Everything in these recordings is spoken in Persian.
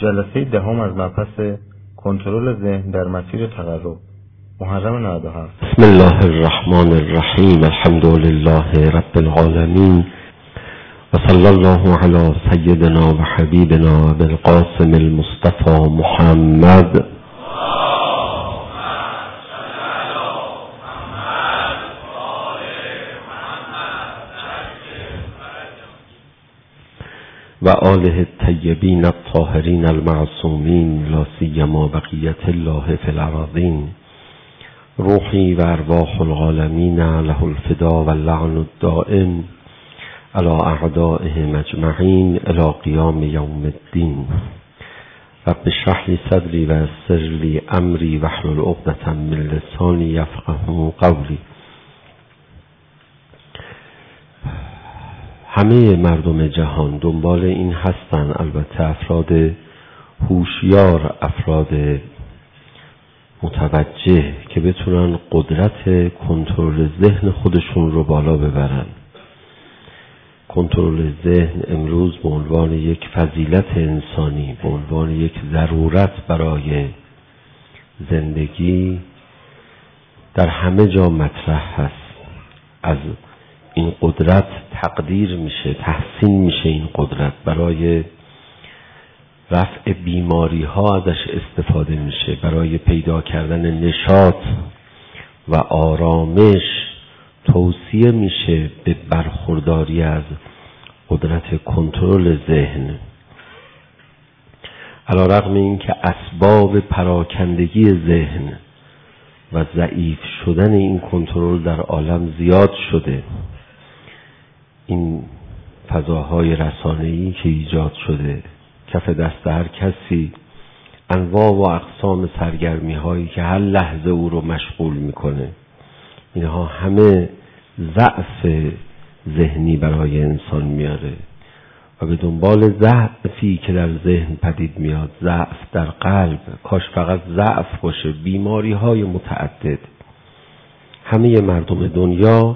جلسه دهم از مبحث کنترل ذهن در مسیر تقرب، محرم 97. بسم الله الرحمن الرحیم. الحمد لله رب العالمین و صلی الله علی سیدنا و حبیبنا ابی القاسم المصطفى محمد و آله الطیبین الطاهرین المعصومین لا سیما بقیة الله فی الارضین. روحی و ارواح العالمین له الفدا و اللعن الدائم علی اعدائهم اجمعین الی قیام یوم الدین. رب اشرح لی صدری و یسر لی امری واحلل عقدة من لسانی یفقهوا قولی. همه مردم جهان دنبال این هستن، البته افراد هوشیار، افراد متوجه که بتونن قدرت کنترل ذهن خودشون رو بالا ببرن. کنترل ذهن امروز به عنوان یک فضیلت انسانی، به عنوان یک ضرورت برای زندگی در همه جا مطرح هست. از این قدرت تقدیر میشه، تحسین میشه این قدرت، برای رفع بیماری ها ازش استفاده میشه، برای پیدا کردن نشاط و آرامش توصیه میشه به برخورداری از قدرت کنترل ذهن. علی رغم این که اسباب پراکندگی ذهن و ضعیف شدن این کنترل در عالم زیاد شده، این فضاهای رسانه‌ای که ایجاد شده، کف دست هر کسی انواع و اقسام سرگرمی هایی که هر لحظه او رو مشغول میکنه، اینها همه ضعف ذهنی برای انسان میاره و به دنبال ضعفی که در ذهن پدید میاد، ضعف در قلب، کاش فقط ضعف باشه، بیماری های متعدد. همه مردم دنیا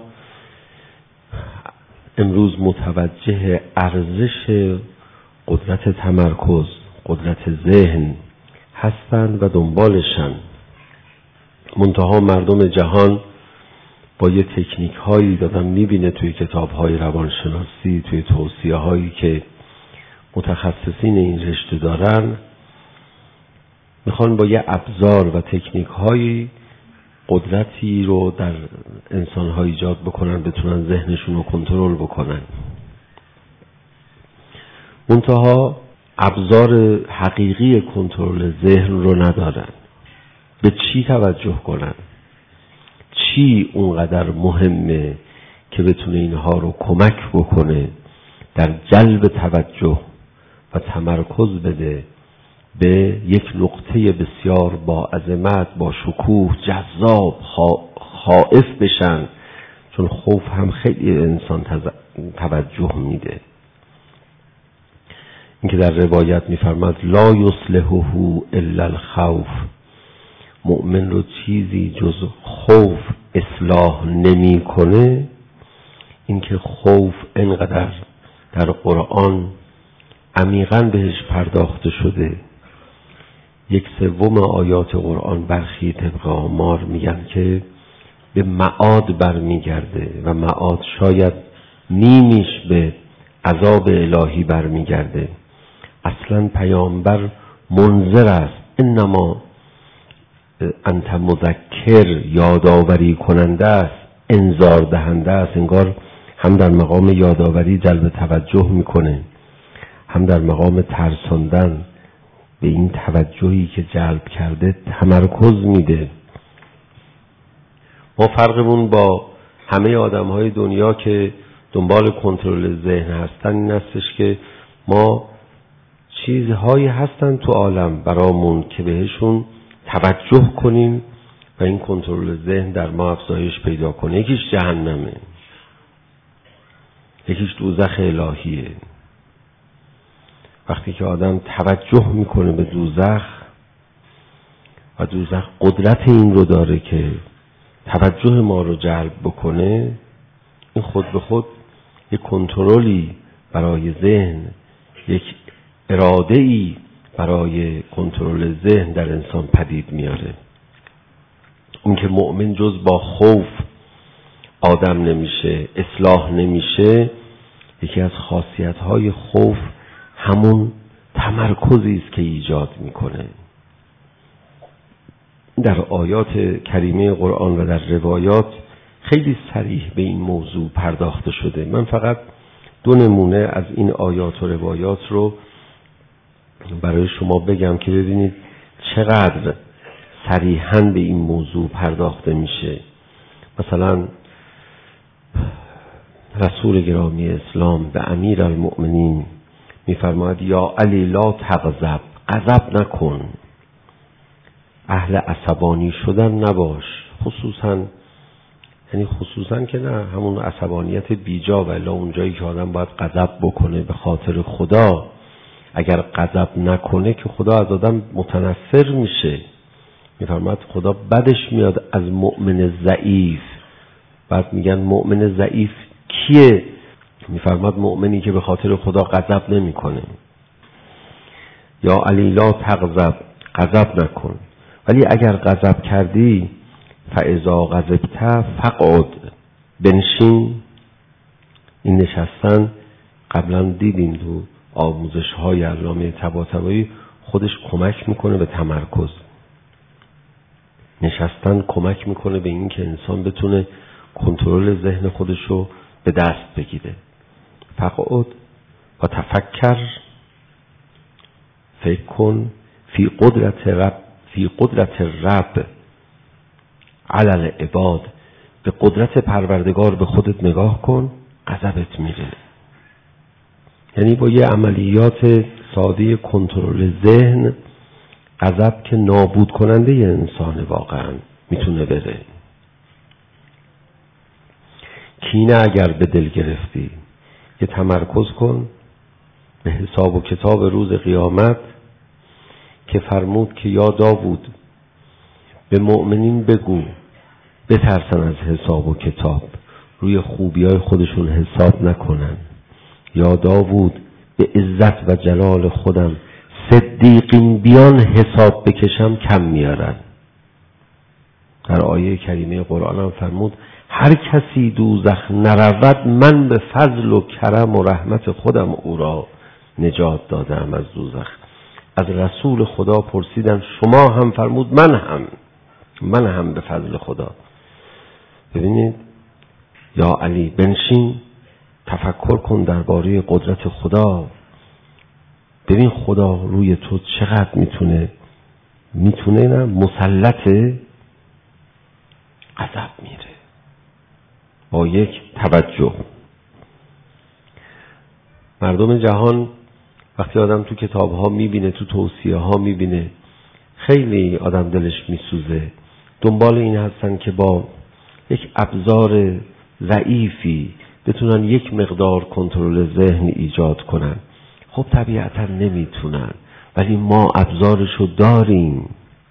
امروز متوجه ارزش قدرت تمرکز، قدرت ذهن هستند و دنبالشن. منتها مردم جهان با یه تکنیک هایی دادن، میبینه توی کتاب های روانشناسی، توی توصیه هایی که متخصصین این رشته دارن، میخوان با یه ابزار و تکنیک هایی قدرتی رو در انسان ها ایجاد بکنن، بتونن ذهنشون رو کنترل بکنن. منتها ابزار حقیقی کنترل ذهن رو ندارن. به چی توجه کنن؟ چی اونقدر مهمه که بتونه اینها رو کمک بکنه در جلب توجه و تمرکز بده به یک نقطه بسیار با عظمت، با شکوه، جذاب، خائف بشن، چون خوف هم خیلی انسان توجه میده. اینکه در روایت میفرماد لا یصلحه الا الخوف، مؤمن رو چیزی جز خوف اصلاح نمیکنه. اینکه خوف انقدر در قرآن عمیقاً بهش پرداخته شده. 1/3 آیات قرآن برخی طبق آمار میگن که به معاد برمیگرده و معاد شاید نیمیش به عذاب الهی برمیگرده. اصلا پیامبر منذر است، انما انت مذکر، یادآوری کننده است، انذار دهنده است. انگار هم در مقام یادآوری جلب توجه میکنه، هم در مقام ترساندن به این توجهی که جلب کرده تمرکز میده. ما فرقمون با همه آدمهای دنیا که دنبال کنترل ذهن هستن این هستش که ما چیزهایی هستن تو عالم برامون که بهشون توجه کنیم و این کنترل ذهن در ما افزایش پیدا کنه. یکیش جهنمه، یکیش دوزخ الهیه. وقتی که آدم توجه میکنه به دوزخ و دوزخ قدرت این رو داره که توجه ما رو جلب بکنه، این خود به خود یک کنترلی برای ذهن، یک اراده‌ای برای کنترل ذهن در انسان پدید میاره. اون که مؤمن جز با خوف آدم نمیشه، اصلاح نمیشه. یکی از خاصیت‌های خوف همون تمرکزی است که ایجاد میکنه. در آیات کریمه قرآن و در روایات خیلی صریح به این موضوع پرداخته شده. من فقط 2 نمونه از این آیات و روایات رو برای شما بگم که ببینید چقدر صریحاً به این موضوع پرداخته میشه. مثلا رسول گرامی اسلام به امیرالمؤمنین میفرماید یا علی لا تغضب، غضب نکن، اهل عصبانی شدن نباش. خصوصاً که نه همون عصبانیت بیجا، ولی اونجایی که آدم باید غضب بکنه به خاطر خدا، اگر غضب نکنه که خدا از آدم متنفر میشه. میفرماید خدا بدش میاد از مؤمن ضعیف. بعد میگن مؤمن ضعیف کیه؟ میفرماید مؤمنی که به خاطر خدا غضب نمیکنه. یا علی لا تغضب، غضب نکن، ولی اگر غضب کردی فاذا غضبت فقعد، بنشین. این نشستن قبلا دیدیم تو آموزش های علامه طباطبایی خودش کمک میکنه به تمرکز. نشستن کمک میکنه به این که انسان بتونه کنترل ذهن خودش رو به دست بگیره. فقعد و تفکر، فکر کن، فی قدرت رب علی العباد، به قدرت پروردگار به خودت نگاه کن، غضبت میره. یعنی با یه عملیات ساده کنترل ذهن، غضب که نابود کننده انسان واقعا میتونه بره. کینه اگر به دل گرفتی، یه تمرکز کن به حساب و کتاب روز قیامت که فرمود که یا داوود به مؤمنین بگو بترسن از حساب و کتاب، روی خوبیای خودشون حساب نکنن. یا داوود به عزت و جلال خودم صدیقین بیان حساب بکشم کم میارن. در آیه کریمه قرآن هم فرمود هر کسی دوزخ نرود من به فضل و کرم و رحمت خودم او را نجات دادم از دوزخ. از رسول خدا پرسیدم شما هم؟ فرمود من هم به فضل خدا. ببینید یا علی بنشین، تفکر کن درباره قدرت خدا. ببین خدا روی تو چقدر میتونه نه مسلطه، غضب میره با یک توجه. مردم جهان وقتی آدم تو کتاب ها میبینه، تو توصیه ها میبینه، خیلی آدم دلش میسوزه. دنبال این هستن که با یک ابزار ضعیفی بتونن یک مقدار کنترل ذهن ایجاد کنن. خب طبیعتا نمیتونن، ولی ما ابزارشو داریم.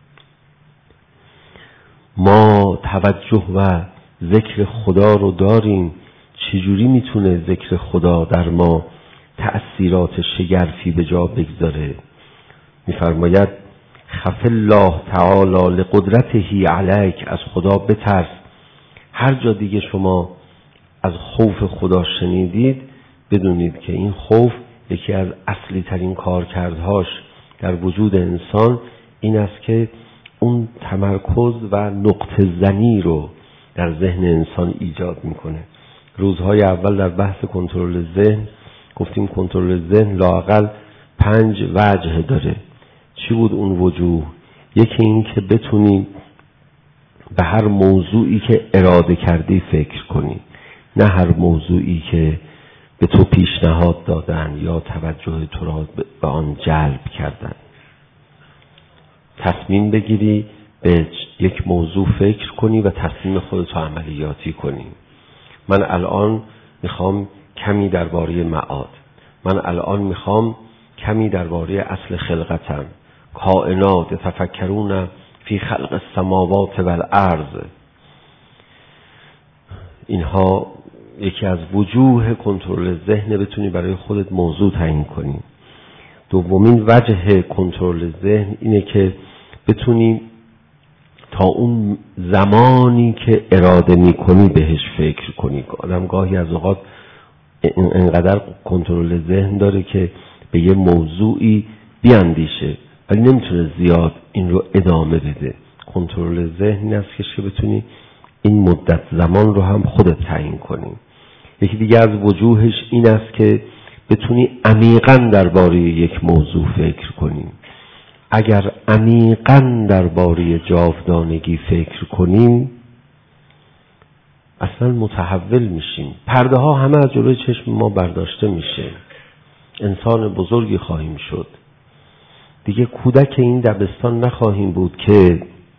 ما توجه و ذکر خدا رو داریم. چجوری میتونه ذکر خدا در ما تأثیرات شگرفی به جا بگذاره؟ میفرماید خف الله تعالی لقدرته علیک، از خدا بترس. هر جا دیگه شما از خوف خدا شنیدید بدونید که این خوف یکی از اصلی ترین کارکردهاش در وجود انسان این است که اون تمرکز و نقطه زنی رو در ذهن انسان ایجاد میکنه. روزهای اول در بحث کنترل ذهن گفتیم کنترل ذهن لااقل 5 وجه داره. چی بود اون وجوه؟ یکی این که بتونی به هر موضوعی که اراده کردی فکر کنی، نه هر موضوعی که به تو پیشنهاد دادن یا توجه تو را به آن جلب کردن. تصمیم بگیری به یک موضوع فکر کنی و تصمیم خودت عملیاتی کنی. من الان میخوام کمی درباره معاد، من الان میخوام کمی درباره اصل خلقتم، کائنات، تفکرون فی خلق السماوات و الارض. اینها یکی از وجوه کنترل ذهن، بتونی برای خودت موضوع تعیین کنی. دومین وجه کنترل ذهن اینه که بتونی تا اون زمانی که اراده میکنی بهش فکر کنی. آدم گاهی از اوقات انقدر کنترل ذهن داره که به یه موضوعی بیاندیشه ولی نمیتونه زیاد این رو ادامه بده. کنترل ذهن این است که بتونی این مدت زمان رو هم خودت تعیین کنی. یکی دیگه از وجوهش این است که بتونی عمیقاً درباره یک موضوع فکر کنی. اگر عمیقاً درباره جاودانگی فکر کنیم اصلا متحول میشیم. پرده ها همه از جلوی چشم ما برداشته میشه. انسان بزرگی خواهیم شد. دیگه کودک این دبستان نخواهیم بود که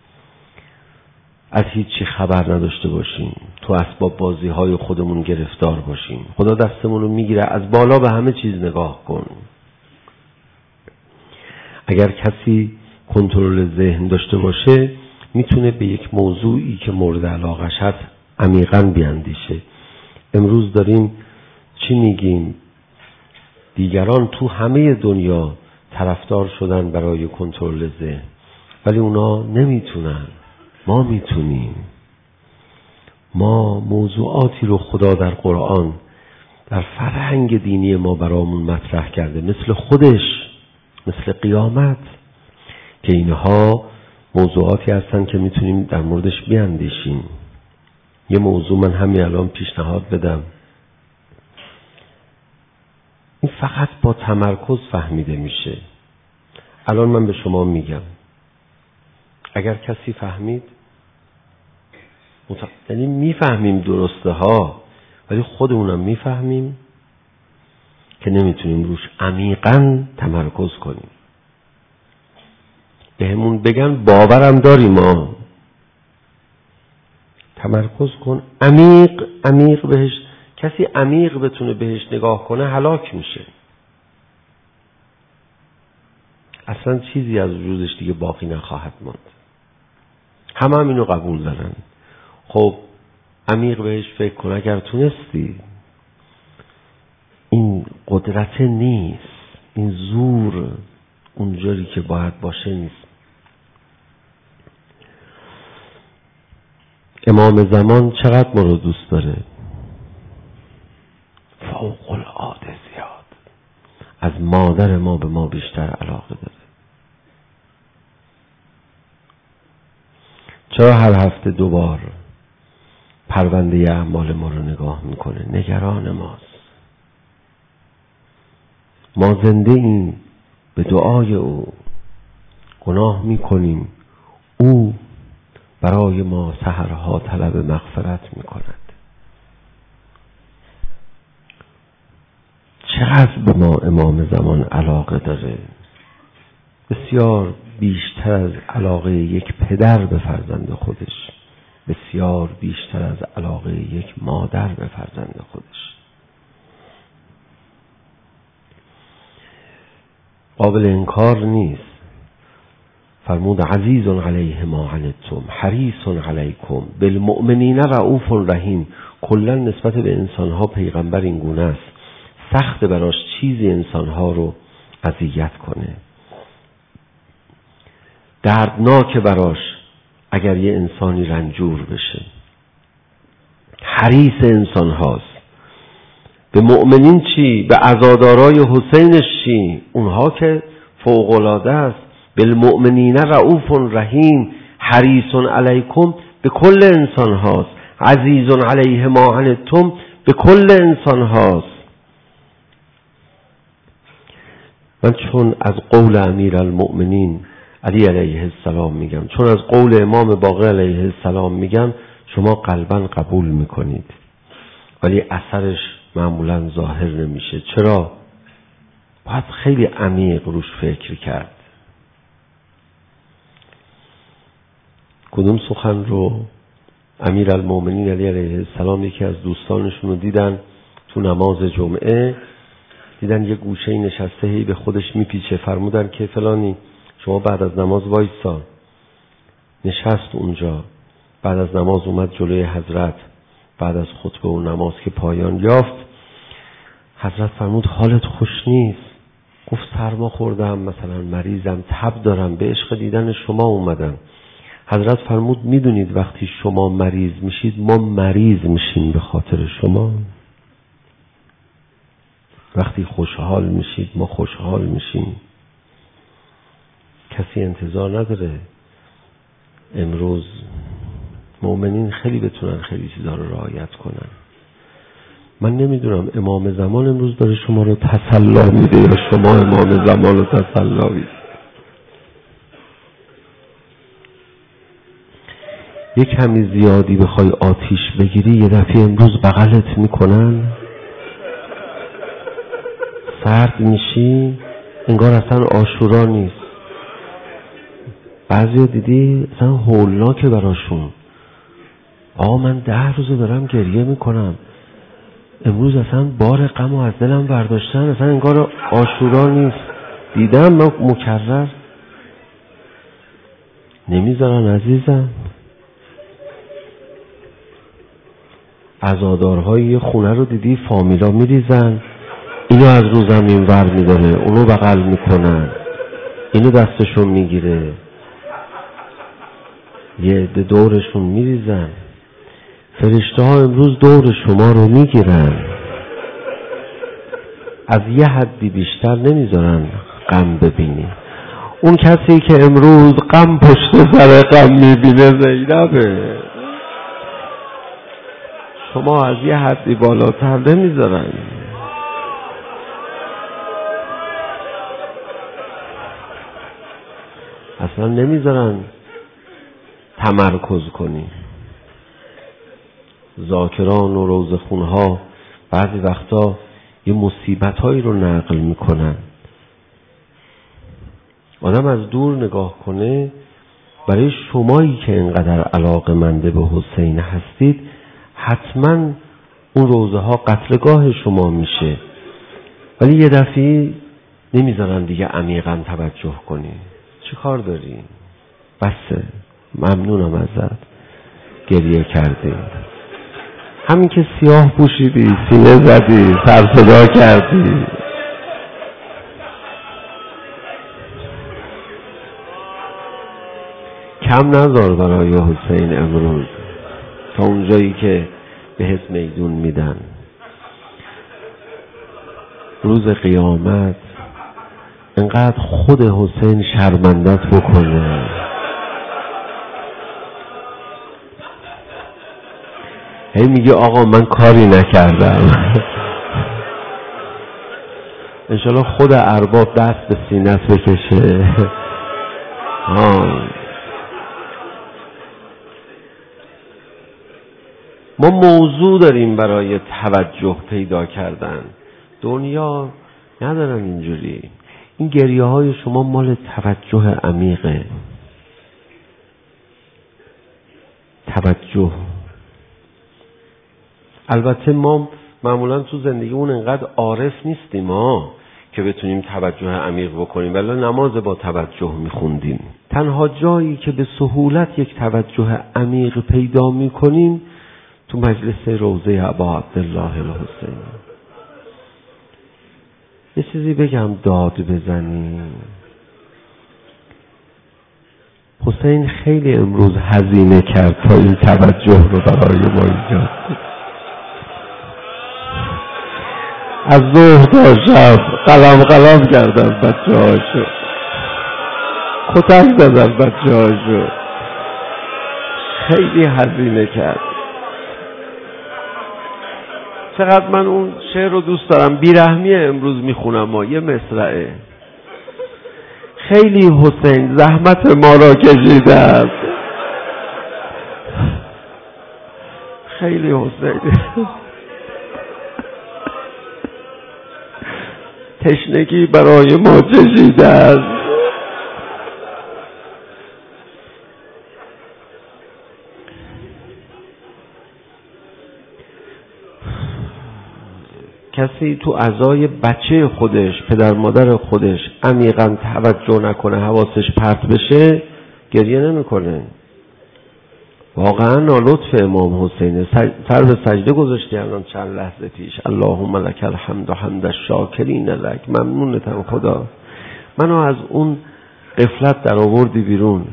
از هیچی خبر نداشته باشیم، تو اسباب بازی های خودمون گرفتار باشیم. خدا دستمون رو میگیره از بالا به همه چیز نگاه کن. اگر کسی کنترل ذهن داشته باشه میتونه به یک موضوعی که مورد علاقش هست عمیقاً بیاندیشه. امروز داریم چی میگیم؟ دیگران تو همه دنیا طرفدار شدن برای کنترل ذهن ولی اونا نمیتونن. ما میتونیم. ما موضوعاتی رو خدا در قرآن در فرهنگ دینی ما برامون مطرح کرده، مثل خودش، مثل قیامت، که اینها موضوعاتی هستن که میتونیم در موردش بیاندیشیم. یه موضوع من همین الان پیشنهاد بدم. این فقط با تمرکز فهمیده میشه. الان من به شما میگم اگر کسی فهمید یعنی میفهمیم درسته ها ولی خودمونم میفهمیم که نمیتونیم روش عمیقاً تمرکز کنیم. بهمون بگن باورم داریم ما. تمرکز کن عمیق بهش. کسی عمیق بتونه بهش نگاه کنه هلاک میشه. اصلا چیزی از وجودش دیگه باقی نخواهد ماند. همه هم اینو قبول دارن. خب عمیق بهش فکر کن. اگر تونستی، این قدرت نیست، این زور اونجوری که باید باشه نیست. امام زمان چقدر ما رو دوست داره؟ فوق العاده زیاد. از مادر ما به ما بیشتر علاقه داره. چرا هر هفته دوبار پرونده اعمال ما رو نگاه میکنه؟ نگران ماست. ما زنده ایم به دعای او. گناه میکنیم، او برای ما سحرها طلب مغفرت میکند. چقدر به ما امام زمان علاقه داره؟ بسیار بیشتر از علاقه یک پدر به فرزند خودش، بسیار بیشتر از علاقه یک مادر به فرزند خودش. قابل انکار نیست. فرمود عزیز علیه ما عنتم حریص علیکم بالمؤمنین رؤوف رحیم. کلا نسبت به انسانها پیغمبر این گونه است، سخت براش چیزی انسانها رو اذیت کنه، دردناک براش اگر یه انسانی رنجور بشه. حریص انسان هاست. به مؤمنین چی؟ به عزادارای حسینش چی؟ اونها که فوق‌العاده است. بالمؤمنین رؤوف رحیم. حریص علیکم به کل انسان هاست. عزیز علیه ما عنتم به کل انسان هاست. من چون از قول امیرالمؤمنین علی علیه السلام میگم، چون از قول امام باقر علیه السلام میگم، شما قلباً قبول میکنید ولی اثرش معمولاً ظاهر نمیشه. چرا؟ باید خیلی عمیق روش فکر کرد. کدوم سخن رو امیرالمؤمنین علی علیه السلام یکی از دوستانشون رو دیدن تو نماز جمعه، دیدن یه گوشه نشسته هی به خودش میپیچه. فرمودن که فلانی شما بعد از نماز وایسا. نشست اونجا. بعد از نماز اومد جلوی حضرت. بعد از خطبه و نماز که پایان یافت، حضرت فرمود حالت خوش نیست. گفت سرما خوردم، مثلا مریضم، تب دارم، به عشق دیدن شما اومدم. حضرت فرمود میدونید وقتی شما مریض میشید ما مریض میشیم به خاطر شما، وقتی خوشحال میشید ما خوشحال میشیم. کسی انتظار نداره امروز مؤمنین خیلی بتونن خیلی چیزا رو رعایت کنن. من نمیدونم امام زمان امروز داره شما رو تسلا میده یا شما امام زمان رو تسلا میده. یک کمی زیادی بخوای آتیش بگیری یه دفعه امروز بغلت میکنن، سرد میشی، انگار اصلا عاشورا نیست. بعضی دیدی اصلا هولناکه براشون. آقا من 10 روز دارم گریه میکنم، امروز اصلا بار غمو از دلم برداشتن، اصلا انگار عاشورا نیست. دیدم مکرر. نمیذارن عزیزم. عزادارهای خونه رو دیدی فامیلا میریزن، اینو از رو زمین ور میداره، اونو بغل میکنن، اینو دستشون میگیره، یه عده دورشون میریزن. فرشته ها امروز دور شما رو میگیرن، از یه حدی بیشتر نمیذارن غم ببینی. اون کسی که امروز غم پشت سر غم میبینه زینبه. شما از یه حدی بالاتر نمیذارن. اصلا نمیذارن تمرکز کنی. ذاکران و روزخونها بعضی وقتا یه مصیبت هایی رو نقل میکنن. آدم از دور نگاه کنه، برای شمایی که اینقدر علاقه‌مند به حسین هستید حتما اون روزه ها قتلگاه شما میشه، ولی یه دفعه نمیذارن دیگه عمیقا توجه کنی. چی کار داری؟ بسه، ممنونم ازت، گریه کردی، همین که سیاه پوشیدی، سینه زدی، سر صدا کردی. کم نذار برای حسین امروز تا اونجایی که بهت میدون میدن. روز قیامت انقدر خود حسین شرمندت بکنه. هی میگه آقا من کاری نکردم. انشالله خود ارباب دست به سینت بکشه. ما موضوع داریم برای توجه پیدا کردن. دنیا ندارن اینجوری. این گریه های شما مال توجه عمیقه. توجه. البته ما معمولا تو زندگیمون انقدر عارف نیستیم ما که بتونیم توجه عمیق بکنیم، ولی نماز با توجه میخوندیم. تنها جایی که به سهولت یک توجه عمیق پیدا میکنیم تو مجلس روضه ابا عبدالله الحسین. یه چیزی بگم داد بزنیم. حسین خیلی امروز هزینه کرد تا این توجه رو برای ما ایجاد کنه. از ظهر تا شب قلم کردن بچه هاشو، کتک زدن بچه هاشو، خیلی هزینه کرد. چقدر من اون شعر رو دوست دارم، بیرحمی امروز میخونم. یه مصرعه: خیلی حسین زحمت ما را کشیده است، خیلی حسین تشنگی برای ما چشیده است. کسی تو اعضای بچه خودش، پدر مادر خودش عمیقاً توجه نکنه، حواسش پرت بشه، گریه نمیکنه. واقعا لطف امام حسین. سر به سجده گذاشتی الان چند لحظه پیش. اللهم لک الحمد و حمد الشاکرین لک. ممنونتم خدا، منو از اون غفلت در آوردی بیرون.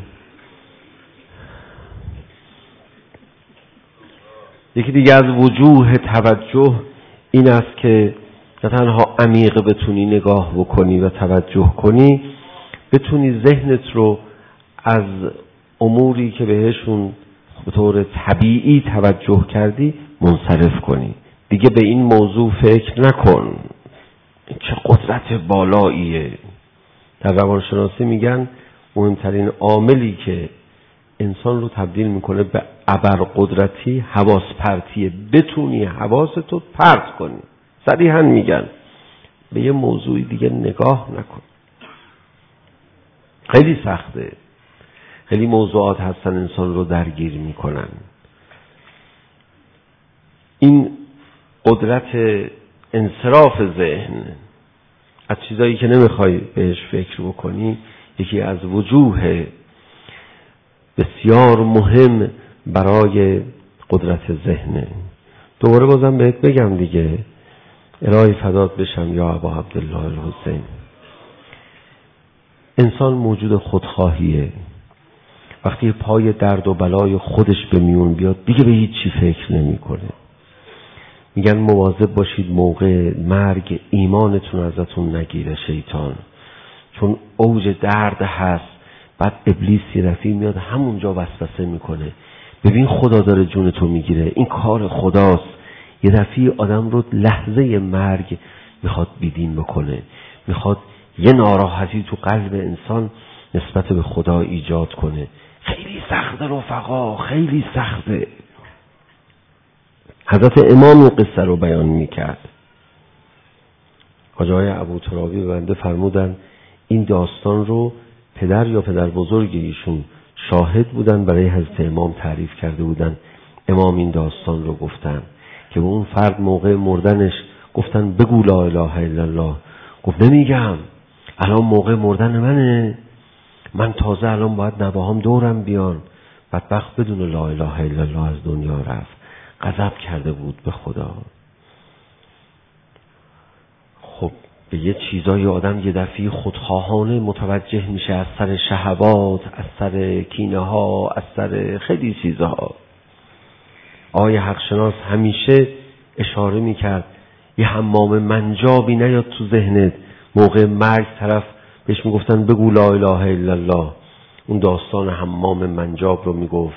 یکی دیگه از وجوه توجه این است که نه تنها عمیق بتونی نگاه بکنی و توجه کنی، بتونی ذهنت رو از اموری که بهشون به طور طبیعی توجه کردی منصرف کنی. دیگه به این موضوع فکر نکن. چه قدرت بالاییه. در روانشناسی میگن مهمترین عاملی که انسان رو تبدیل میکنه به ابرقدرتی حواس پرتیه. بتونی حواستو پرت کنی. صریحا میگن به یه موضوعی دیگه نگاه نکن. خیلی سخته. خیلی موضوعات هستن انسان رو درگیر میکنن. این قدرت انصراف ذهن از چیزایی که نمیخوای بهش فکر بکنی یکی از وجوه بسیار مهم برای قدرت ذهنه. دوباره بازم بهت بگم دیگه، الهی فدات بشم یا ابا عبدالله الحسین. انسان موجود خودخواهیه. وقتی پای درد و بلای خودش به میون بیاد دیگه به هیچ چی فکر نمیکنه. میگن مواظب باشید موقع مرگ ایمانتون ازتون نگیره شیطان، چون اوج درد هست. بعد ابلیسی رفی میاد همونجا وسوسه میکنه. ببین خدا داره جونتو میگیره، این کار خداست. یه دفعه آدم رو لحظه مرگ میخواد بیدین بکنه، میخواد یه ناراحتی تو قلب انسان نسبت به خدا ایجاد کنه. خیلی سخته رفقا، خیلی سخته. حضرت امام این قصه رو بیان میکرد. حاج آقای ابوترابی به بنده فرمودن این داستان رو پدر یا پدر بزرگ ایشون شاهد بودن، برای حضرت امام تعریف کرده بودن. امام این داستان رو گفتن که به اون فرد موقع مردنش گفتن بگو لا اله الا الله. گفت نمیگم، الان موقع مردن منه، من تازه الان باید نواهام دورم بیان. بدبخت بدون لا اله الا الله از دنیا رفت. غضب کرده بود به خدا. خب به یه چیزای آدم یه دفعه خودخواهانه متوجه میشه، از سر شهوات، از سر کینه ها، از سر خیلی چیزها. آقای حقشناس همیشه اشاره میکرد یه حمام منجابی نیاد تو ذهنت. موقع مرگ طرف بهش میگفتن بگو لا اله الا الله، اون داستان حمام منجاب رو میگفت.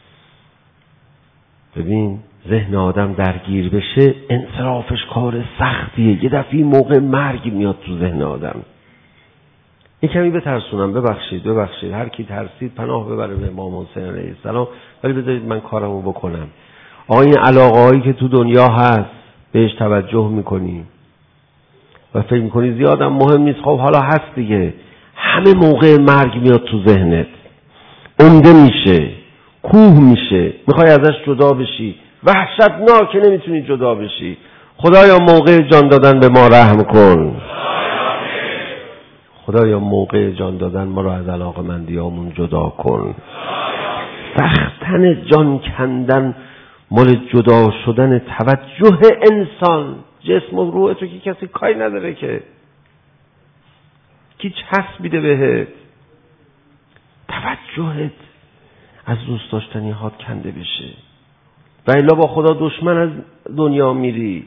ببین ذهن آدم درگیر بشه انصرافش کار سختیه. یه دفعه موقع مرگ میاد تو ذهن آدم. این کمی بترسونم، ببخشید هر کی ترسید پناه ببره به امام حسین علیه السلام، ولی بذارید من کارمو بکنم. این علاقه هایی که تو دنیا هست بهش توجه میکنی و فکر میکنی زیادم مهم نیست. خب حالا هست دیگه. همه موقع مرگ میاد تو ذهنت، عمده میشه، کوه میشه، میخوای ازش جدا بشی، وحشتناکه نمیتونی جدا بشی. خدایا موقع جان دادن به ما رحم کن. خدایا موقع جان دادن ما رو از علاقه‌مندیامون جدا کن. سختن جان کندن مال جدا شدن توجه انسان. جسم و روح تو که کسی کاری نداره که کی چسبیده بهت. توجهت از دوست داشتنی هات کنده بشه و الا با خدا دشمن از دنیا میری.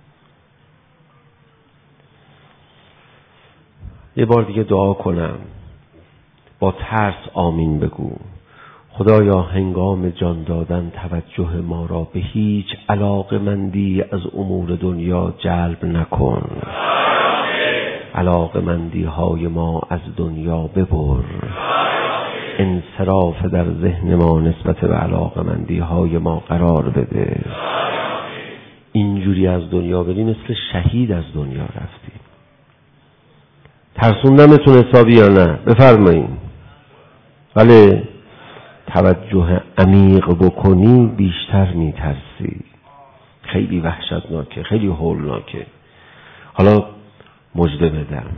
یه بار دیگه دعا کنم، با ترس آمین بگو. خدایا هنگام جان دادن توجه ما را به هیچ علاقه‌مندی از امور دنیا جلب نکن. علاقه‌مندی های ما از دنیا ببر. انصراف در ذهن ما نسبت به علاقه‌مندی های ما قرار بده. اینجوری از دنیا بری مثل شهید از دنیا رفتی. ترسوندمتون حسابی یا نه؟ بفرمایید. ولی توجه عمیق بکنی بیشتر میترسی. خیلی وحشتناکه، خیلی هولناکه. حالا مژده بدم،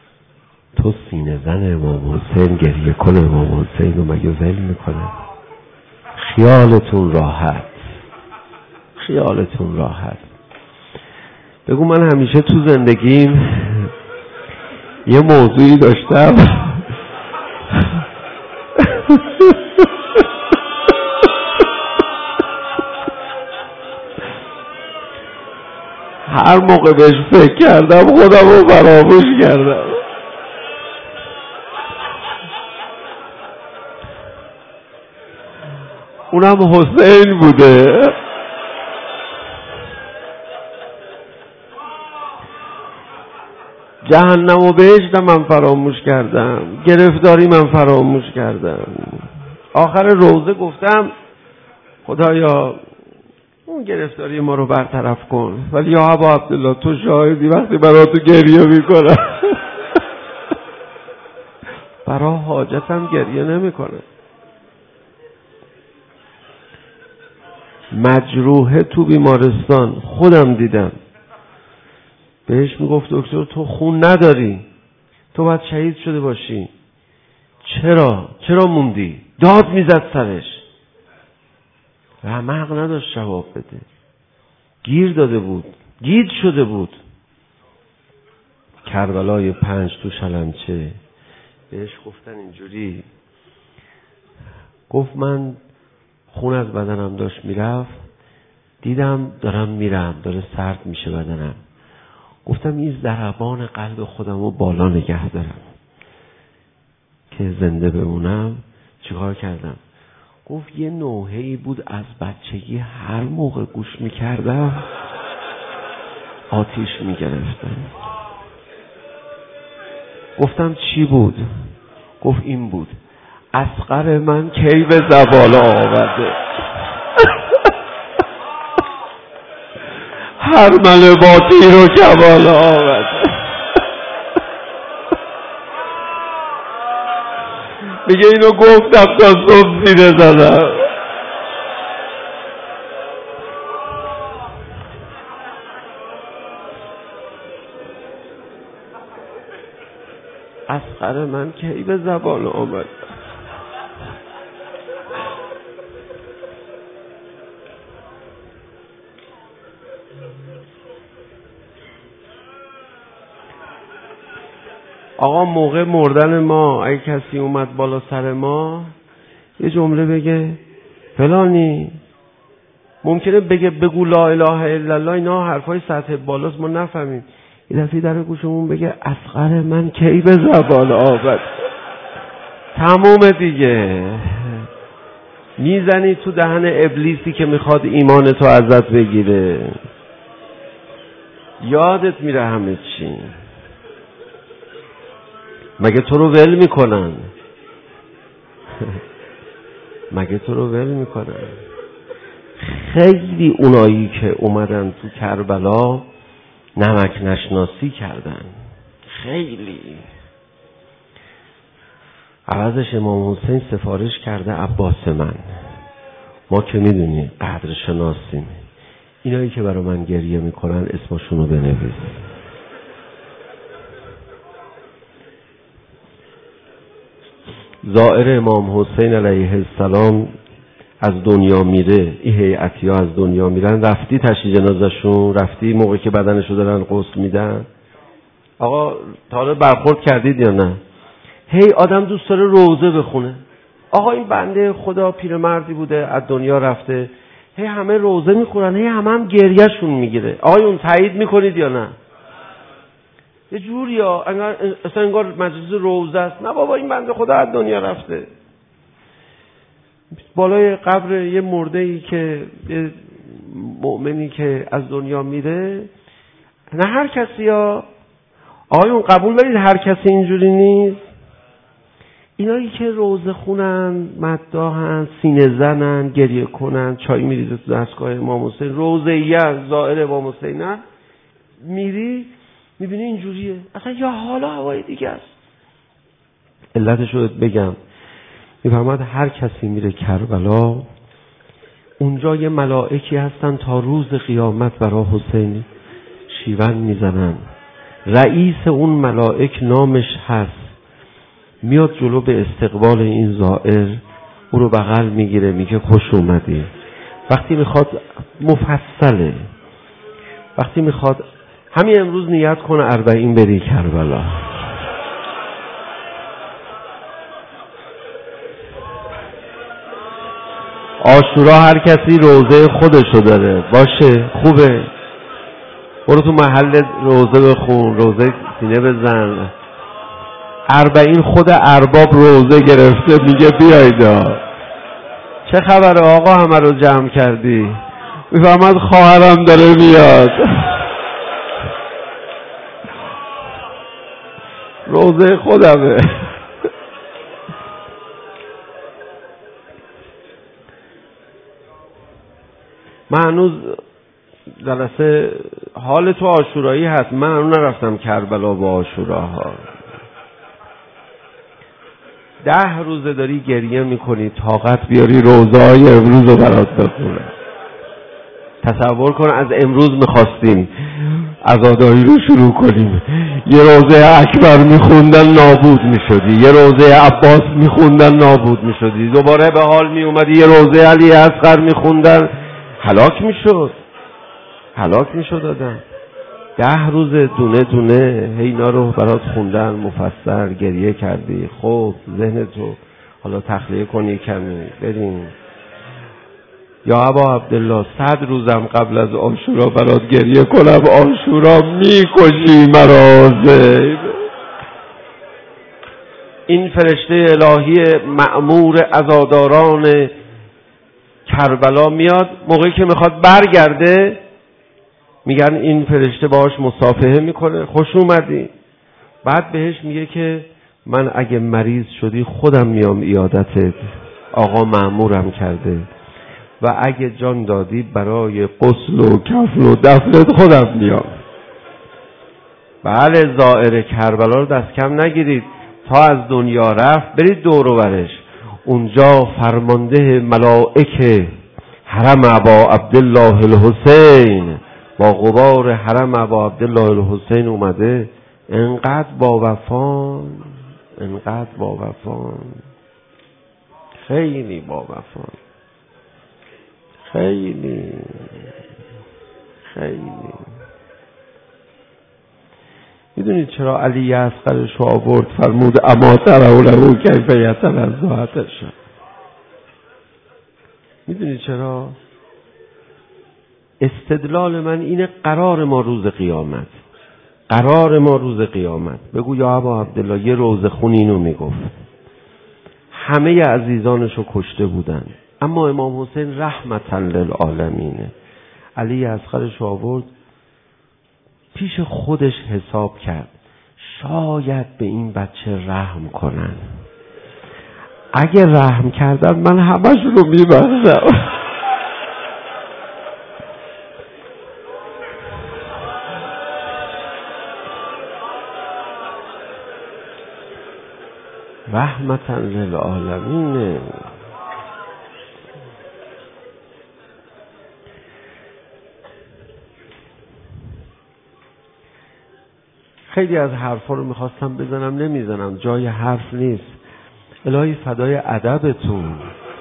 تو سینه زن امام حسین گریه کن امام حسین رو مگه ول میکنه؟ خیالتون راحت، خیالتون راحت. بگو من همیشه تو زندگیم یه موضوعی داشتم هر موقع بهش فکر کردم خودم رو فراموش کردم. اونم حسین بوده. جهنم و بهشت من فراموش کردم، گرفتاری من فراموش کردم. آخر روزه گفتم خدایا اون گرفتاری ما رو برطرف کن، ولی یا ابا عبدالله تو شاهدی وقتی برای تو گریه میکنم برای حاجتم گریه نمیکنه. مجروحه تو بیمارستان خودم دیدم، بهش میگفت دکتر تو خون نداری، تو باید شهید شده باشی، چرا موندی؟ داد میزد سرش، همه حق نداشت جواب بده، گیر داده بود، گیج شده بود. کربلای 5 تو شلمچه بهش گفتن اینجوری، گفت من خون از بدنم داشت میرفت، دیدم دارم میرم، داره سرد میشه بدنم، گفتم این ضربان قلب خودم رو بالا نگه دارم که زنده بمونم. چیکار کردم؟ گفت یه نوحه‌ای بود از بچگی هر موقع گوش میکردم آتیش میگرفتم. گفتم چی بود؟ گفت این بود، اصغر من کی به زباله آورده هر مله با تیر و کباله آورده. میگه اینو گفتم تا صبح زیره زدم. اصغر من کی به زبان آمد. آقا موقع مردن ما اگه کسی اومد بالا سر ما یه جمله بگه فلانی، ممکنه بگه بگو لا اله الا الله، اینا حرفای سطح بالاست ما نفهمیم، یه دفعه در گوشمون بگه اصغر من کی به زبان آمد، تموم دیگه. میزنی تو دهن ابلیسی که میخواد ایمان تو ازت بگیره، یادت میره همه چی. مگه تو رو ول میکنن؟ مگه تو رو ول میکنن؟ خیلی اونایی که اومدن تو کربلا نمک نشناسی کردن، خیلی. عوضش امام حسین سفارش کرده عباس من، ما که میدونی قدر شناسیم، اینایی که برای من گریه میکنن اسمشونو بنویس. زائر امام حسین علیه السلام از دنیا میره، این هیئتی ها از دنیا میرن، رفتی تشییع جنازه‌شون؟ رفتی موقعی که بدنشو دارن غسل میدن؟ آقا تا حالا برخورد کردید یا نه؟ هی آدم دوست داره روزه بخونه. آقا این بنده خدا پیرمردی بوده از دنیا رفته، هی همه روزه میخورن، هی هم گریهشون میگیره. آقایون تایید میکنید یا نه؟ یه جوری ها اصلا انگار مجلس روزه است. نه بابا، این بنده خدا از دنیا رفته. بالای قبر یه مرده‌ای که یه مؤمنی که از دنیا میره، نه هر کسی ها. آقایون قبول دارید هر کسی اینجوری نیست؟ اینایی که روزه خونن، مداحن، سینه زنن، گریه کنن، چای میریزه تو دستگاه امام حسین، روزه‌ای زائر امام حسین، میری میبینی اینجوریه، اصلا یا حالا هوای دیگه است. علتش رو بگم، میفهمد هر کسی میره کربلا، اونجا یه ملائکی هستن تا روز قیامت برای حسین شیون میزنن. رئیس اون ملائک نامش هست، میاد جلو به استقبال این زائر او رو بغل میگیره میگه خوش اومدی. وقتی میخواد مفصله، وقتی میخواد همین امروز نیت کنه 40 بری کربلا. عاشورا هر کسی روزه خودشو داره، باشه خوبه، برو تو محل روزه بخون، روزه سینه بزن. 40 خود ارباب روزه گرفته میگه بیایید چه خبره آقا همه رو جمع کردی؟ میفهمد خواهرم داره میاد. روزه خودمه. من هنوز جلسه حال تو عاشورایی هست، من هنوز نرفتم کربلا با عاشوراها. 10 روزه داری گریه میکنی طاقت بیاری روزهای امروز رو برات بخونه. تصور کن از امروز میخواستیم عزاداری رو شروع کنیم، یه روزه اکبر میخوندن نابود میشدی، یه روزه عباس میخوندن نابود میشدی، دوباره به حال میومدی یه روزه علی اصغر میخوندن هلاک میشد آدم. 10 روز دونه دونه اینا رو برات خوندن مفصل، گریه کردی. خب ذهنتو حالا تخلیه کنی کمی بریم. یا ابا عبدالله 100 روزم قبل از عاشورا برات گریه کنم، عاشورا میکشی مرا زید. این فرشته الهی مأمور عزاداران کربلا میاد، موقعی که میخواد برگرده میگن این فرشته باهاش مصافحه میکنه، خوش اومدی. بعد بهش میگه که من اگه مریض شدی خودم میام ایادتت، آقا مأمورم کرده، و اگه جان دادی برای غسل و کفن و دفنت خودم میام. بله زائر کربلا رو دست کم نگیرید، تا از دنیا رفت برید دور و برش، اونجا فرمانده ملائکه حرم ابا عبدالله الحسین با غبار حرم ابا عبدالله الحسین اومده. انقدر با وفان، خیلی با وفان، خیلی میدونید چرا علی اصغرش رو آورد فرمود اما ترونه کیف یتنزهتش؟ میدونید چرا؟ استدلال من اینه، قرار ما روز قیامت بگو یا ابا عبدالله یه روز خون اینو میگفت، همه عزیزانشو کشته بودن اما امام حسین رحمتا للعالمینه. علی اصغرش آورد پیش خودش حساب کرد، شاید به این بچه رحم کنن، اگه رحم کردن من همش رو میبخشم. رحمتا للعالمین. خیلی از حرفا رو میخواستم بزنم نمیزنم، جای حرف نیست. الهی فدای ادبتون،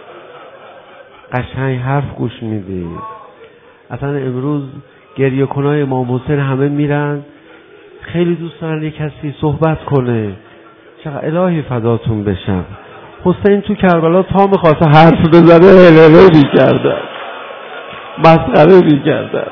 قشنگ حرف گوش میدید. اصلا امروز گریه کنای امام حسین همه میرن، خیلی دوست دارن یک کسی صحبت کنه. چقدر الهی فداتون بشم. حسین تو کربلا تا میخواست حرف بزنه هلهله میکردن، مسخره میکردن.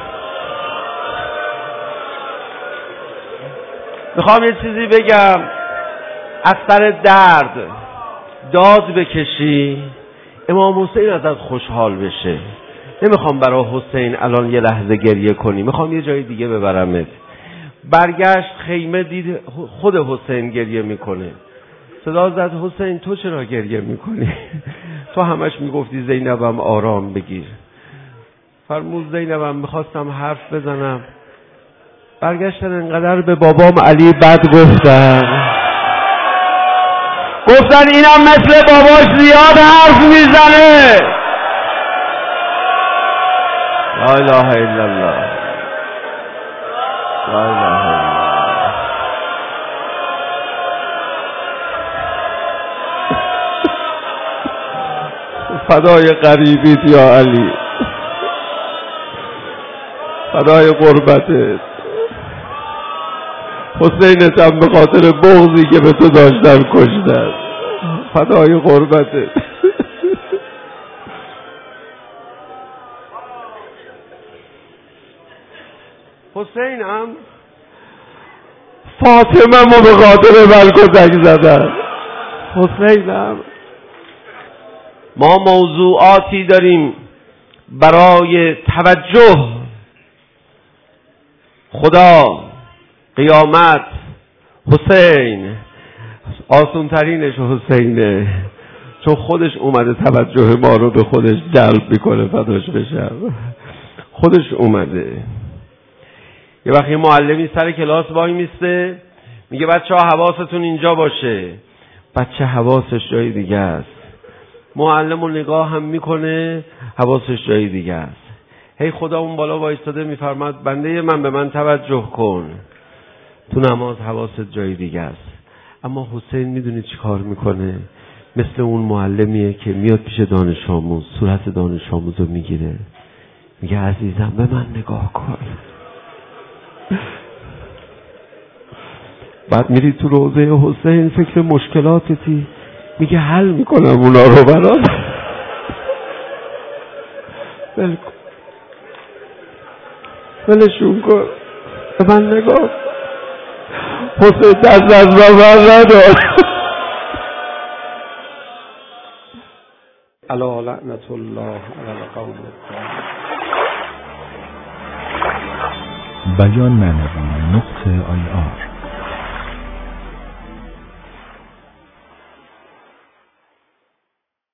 میخوام یه چیزی بگم، از سر درد داد بکشی امام حسین ازت خوشحال بشه. نمیخوام برای حسین الان یه لحظه گریه کنی، میخوام یه جای دیگه ببرمت. برگشت خیمه دید خود حسین گریه میکنه، صدا زد حسین تو چرا گریه میکنی؟ تو همش میگفتی زینبم آرام بگیر. فرمود زینبم میخواستم حرف بزنم. برگشتن انقدر به بابام علی بد گفتن اینم مثل باباش زیاد حرف میزنه. لا اله الا الله، لا اله الا الله. فدای غریبیت یا علی، فدای قربتت. حسینتم به خاطر بغضی که به تو داشتن کشتن، فدای قربتت. حسینم فاطمه‌مو به خاطر من کتک زدن. حسینم ما موضوعاتی داریم برای توجه، خدا، قیامت، حسین. آسون ترینش حسینه، چون خودش اومده توجه ما رو به خودش جلب میکنه. فداش بشم، خودش اومده. یه وقتی معلمی سر کلاس وای میسته میگه بچه ها حواستون اینجا باشه، بچه حواسش جای دیگه است. معلم رو نگاه هم میکنه، حواسش جای دیگه است. هی خدا اون بالا وایستاده میفرماد بنده من به من توجه کن، تو نماز حواست جای دیگه است. اما حسین میدونی چی کار میکنه؟ مثل اون معلمیه که میاد پیش دانش آموز، صورت دانش آموز رو میگیره، میگه عزیزم به من نگاه کن. بعد میری تو روضه حسین، فکر مشکلاتتی، میگه حل میکنم اونا رو برات. ولشون کن، به من نگاه. حسین دست از من ندار. الا لعنت الله علی القوم. بیان معنوی .ir